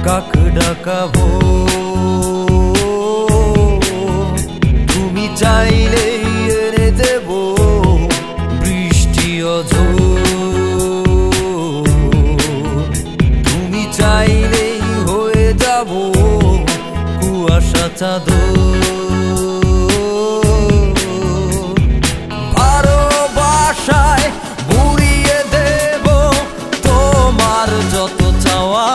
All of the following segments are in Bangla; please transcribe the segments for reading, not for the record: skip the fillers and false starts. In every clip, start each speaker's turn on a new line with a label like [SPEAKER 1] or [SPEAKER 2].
[SPEAKER 1] কাক ডাকা ভোর। তুমি চাইলেই এনে দেব বৃষ্টি অঝোর। তুমি চাইলেই হয়ে যাব কুয়াশা চাদর। ভালোবাসায় বুড়িয়ে দেব তোমার যত চাওয়া।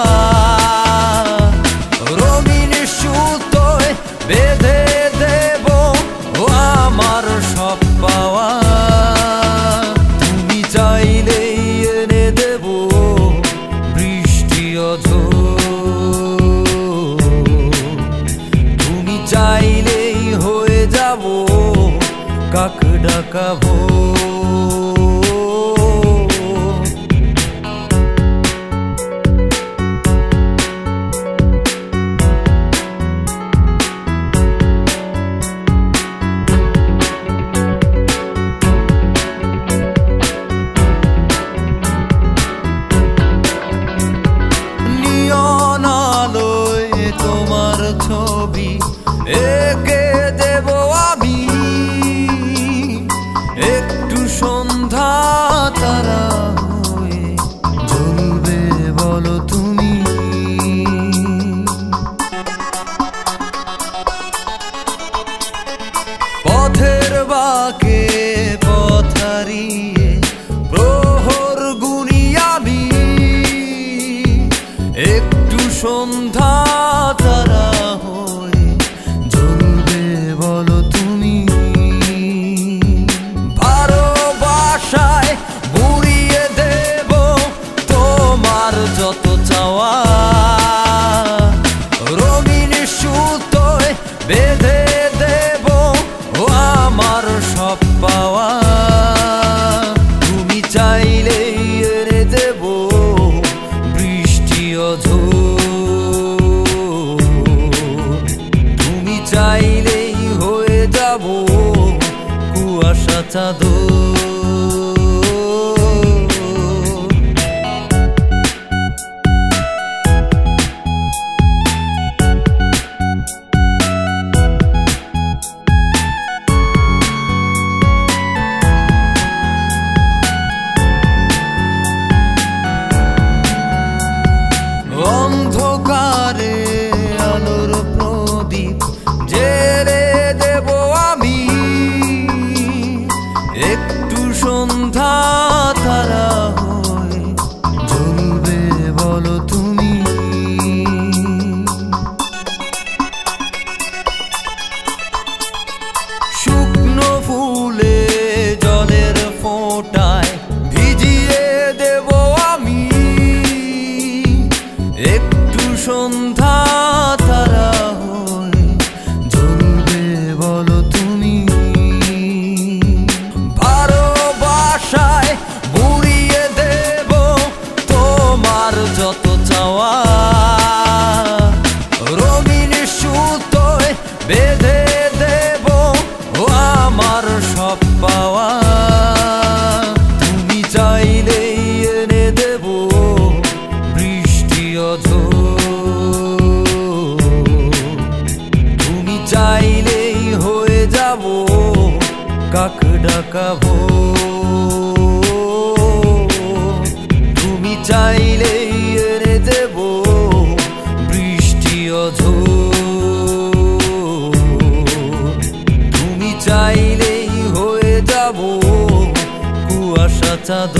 [SPEAKER 1] রঙিন সুতোয় বেঁধে দেব আমার সব পাওয়া। তুমি চাইলেই এনে দেব বৃষ্টি অঝোর। তুমি চাইলেই হয়ে যাব কাক ডাকা ভোর। নিয়ন আলোয় তোমার ছবি এঁকে দেব আমি। একটু সন্ধ্যা তারা হয়ে জ্বলবে বলো তুমি। পথের বাঁকে পথ হারিয়ে প্রহর গুনি আমি। একটু সন্ধ্যা তারা হয়ে জ্বলবে বলো তুমি। ভালোবাসায় বুড়িয়ে দেব তোমার যত চাওয়া। রঙিন সুতোয় বেঁধে দেব আমার সব পাওয়া। তুমি চাইলেই এনে দেব বৃষ্টি অঝোর। তুমি চাইলেই হয়ে যাব কুয়াশা চাদর। অন্ধকারে আলোর প্রদীপ জেলে দেব আমি। একটু সন্ধ্যা তারা হয়ে জ্বলবে বলো তুমি। শুকনো ফুলে জলের ফোঁটায় ভিজিয়ে দেব আমি। একটু সন্ধ্যা তারা হয়ে জ্বলবে বলো তুমি। ভালোবাসায় বুড়িয়ে দেব তোমার যত চাওয়া। রঙিন সুতোয় বেঁধে দেব আমার সব পাওয়া। তুমি চাইলেই এনে দেব বৃষ্টি অঝোর। তুমি চাইলেই হয়ে যাব কাক ডাকা ভোর। তুমি চাইলেই এনে দেব বৃষ্টি অঝোর। তুমি চাইলেই হয়ে যাব কুয়াশা চাদর।